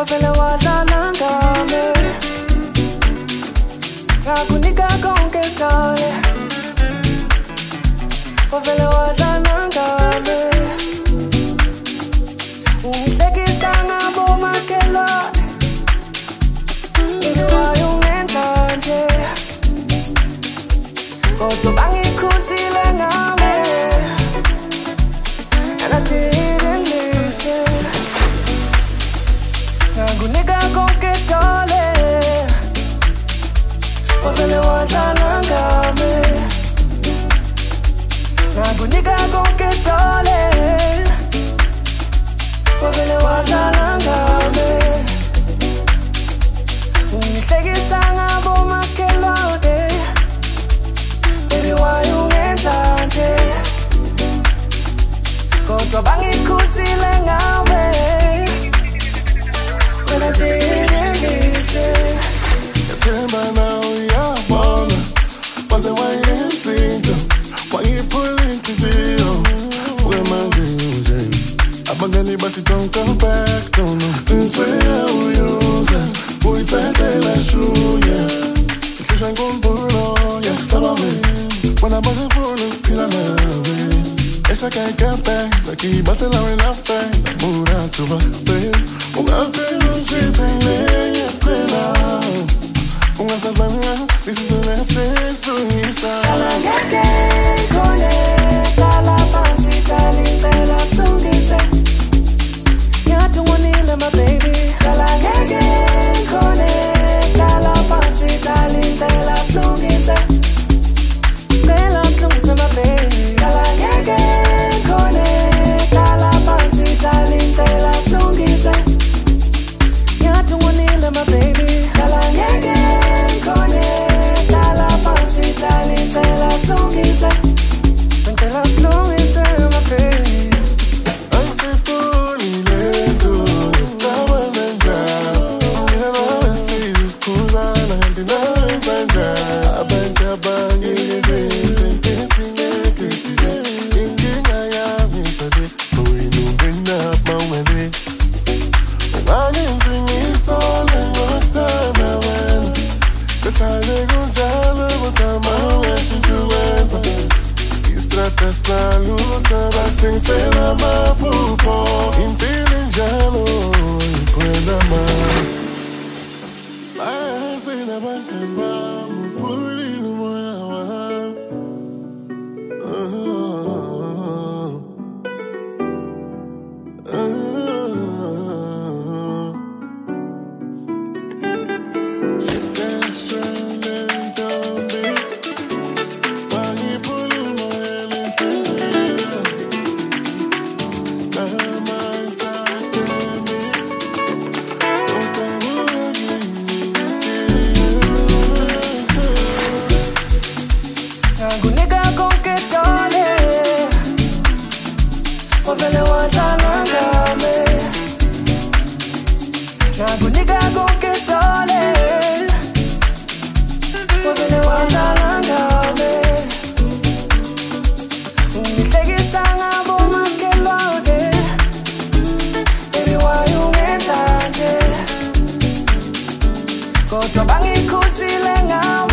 Wavele wazana ngame ngakunika konke dale wavele wazana ngame ungihlekisa ngabo makelwane ingiwayo ungenza nje kodwa bangikhuzile ngame and I didn't listen ngakunika konke dale wavele wazana ngame ngakunika konke dale wavele wazana ngame ungihlekisa ngabo makelwane baby why ungenza nje kodwa bangikhuzile ngame when I didn't listen Yathemba nawe uyabona Waze wayenzinto Wayiphula inhliziyo Wemanje nje Abangani bathi don't come back Don't know Ngiseya uyuze Uyithathela shuye Ihlisha ngombulo Yasabame Wena basifuna ukuphila nawe Esha can't get back Like basela wena fang Mura tuba babe Ungaphela unjithengele phela Ungasazanga This is the last place to Lungisa Kalangeke kone Kala pansi talindela Lungisa Nyatungunile my baby Kalangeke kone Kala pansi talindela Lungisa Bela Lungisa my baby Kalangeke kone Kala pansi talindela Lungisa Nyatungunile my baby Kalangeke kone Kala pansi talindela Lungisa Talindela Lungisa my baby Asifuni lento Taba nenjalo Mina nawesizis kuzana Ndina nsanja Abantu abangilibese Nkensi ngekesile Inkinga yami pade Wenu benda mawele Ungangenzi ngisole ngothana wena Besale kunjalo Butama weshinjuweza Istrata snaluta Bathingisela maphupho Impilo njalo Ikwela mani Bayazi nabangani bami Uphulile umoya wami Ngakunika konke dale wavele wazana ngame ngakunika konke dale wavele wazana ngame ungihlekisa ngabo makelwane baby why ungenza nje kodwa bangikhuzile ngame